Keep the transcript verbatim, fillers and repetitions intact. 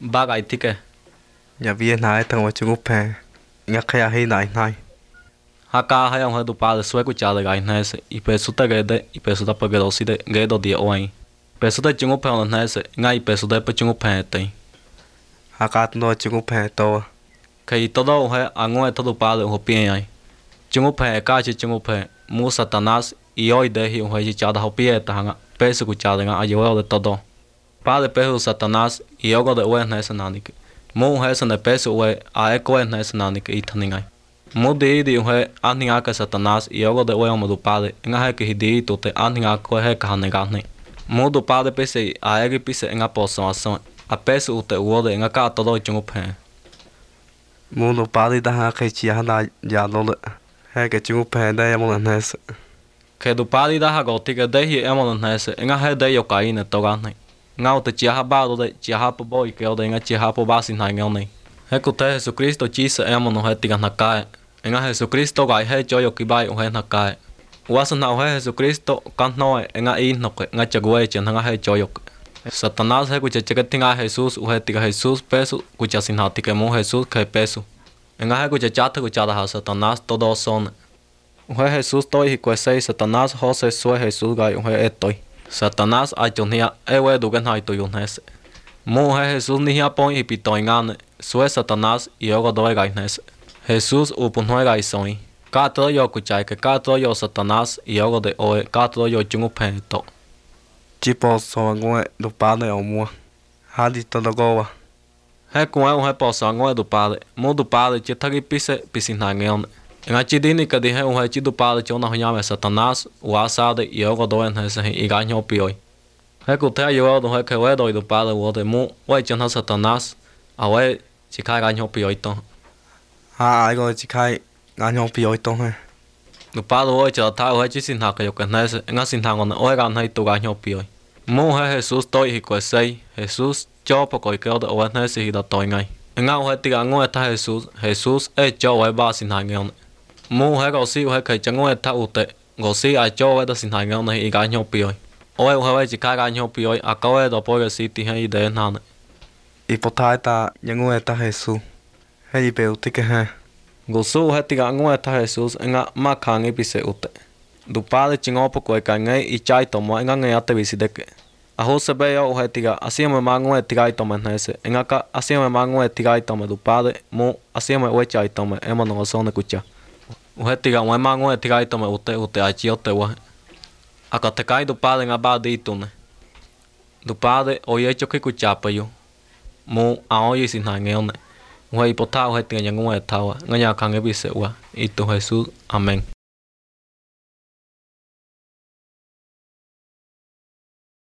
Bagay tike. Nhà viên hai thằng ở chung phe ngắc khe hay nai nai Haka hay ông hay do padre sueco chale gai nese. I peso te gede i peso da pagero si de gedo dia oin. Peso te chung phe on nese. Ngai peso de pe chung phe te. hakat no chung phe to Kai todo he ango e todo padre ho pien ai. Chung phe ka chi chung phe mu Satanás i oi de hi ho hi cha da ho pie ta hanga. Peso ku cha nga ayo de todo. Padre peso Satanás i ogo de oen nese nanik. Mu he ne peso we a eko en nese nanik i taningai. Mu de di he aninga ka Satanás i ogo de oen mo do padre. Nga he ki di to te aninga ko he ka hanega ne. Mu do padre pese a ege pese nga poso ason. A peso ute uode nga ka todo chung phe. mundo pali da ha kai chi ha na ya no le he ke chung phe da ya mo nes Ke do padre da ha go ti ke de hi emo nese. Nga he de yo kai ne to ga ne. Nga te chi ha ba do de chi ha po boy ke o de nga chi ha po ba sin ha ngel ne. He ku te Jesucristo chi se emo no he ti ga na ka. Nga Jesucristo gai he jo yo ki bai o he na ka. Uasa na he Jesucristo kan no e nga i no ke nga chagwe chen nga he jo yo. Satanás he ku che che tinga Jesus u he ti ga Jesus peso ku cha sin ha ti ke mo Jesus ke peso. Nga he ku che cha ku cha da ha Satanás todo son. U he Jesus toi hi ku sei Satanás ho se so Jesus gai u he etoi. Satanás ai chon hia e we du gan hai to yon hes. Mo he Jesus ni hia pon i pitoi ngan so Satanás i ogo doi gai nes. Jesus u pon hoi gai soi. Ka to yo ku chai ke ka to yo Satanás i ogo de oe ka to yo chung phe to. chi po so ngo do pa ne o mo ha di to go wa He ku e he po sa ngo du pale. Mo du pale che thagi pise pisin na ngeon. Nga chi dini ka di he u he chi du pale chona ho llame Satanás u asa de i ogo doi nes he i ga nyo pioi. He ku te yo do he ke we do do pale wo de mo we chen ha Satanás a we chi ka ga nyo pioi to. ha ai go chi kai ga nyo pi oi to he Do pale wo cha ta we chi sin ha ka yo ka nes nga sin ha ngon o ga nai to ga nyo pioi. Mo he Jesus toi hi ko sei Jesus cho po ko ke o de o nes hi da toi ngai. Nga o he ti ga ngo ta Jesus Jesus e cho we ba sin ha ngon. Mo he go si o he ka chango e ta u te go si a cho we da sin ha ngon hi ga nyo pioi. Oe u he chi ka ga nyo pioi a ka we do po ga si ti he de na. i po tai ta nyangu e ta Jesus he i pe u ti ke he Go su he ti ga ngo ta Jesus nga ma ka ngi pi se ute. Du pale chingo po ko ka ngai i chai to mo nga ngai ate visi de ke. A ho se be o he ti ga asi me ma ngo e ti ga to me na se. Nga ka asi me ma ngo e ti ga to me du pale mo asi me we chai to me e mo no so ne kucha. U he ti ga mo ma ngo e ti ga to me ute ute a chi o te wa. A ka te kai du pale nga ba di tu ne. Du pale o ye cho ke kucha pa yo. Mo a o ye sin ha nge ne. Wa i po ta o he ti ga ngo e ta wa. Nga nya ka nge bi se wa. I tu Jesus. Amen.